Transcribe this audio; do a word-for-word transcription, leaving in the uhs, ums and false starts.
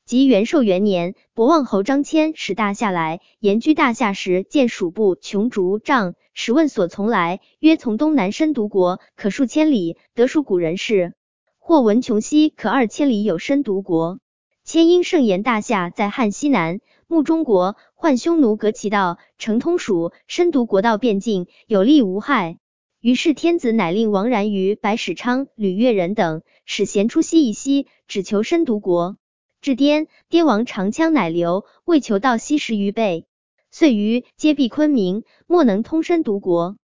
及元寿元年，博望侯张骞使大夏来，言居大夏时，见蜀部穷竹杖，使问所从来，曰从东南深毒国，可数千里，得属古人士。或闻穷西可二千里有深毒国。骞因盛言大夏在汉西南，目中国，患匈奴隔其道，诚通蜀，深毒国道边境，有利无害。于是天子乃令王然于、白史昌、吕越人等，使贤出西一西，只求深毒国。至滇，滇王长枪乃流，为求到西十余倍。遂于皆避昆明，莫能通深毒国。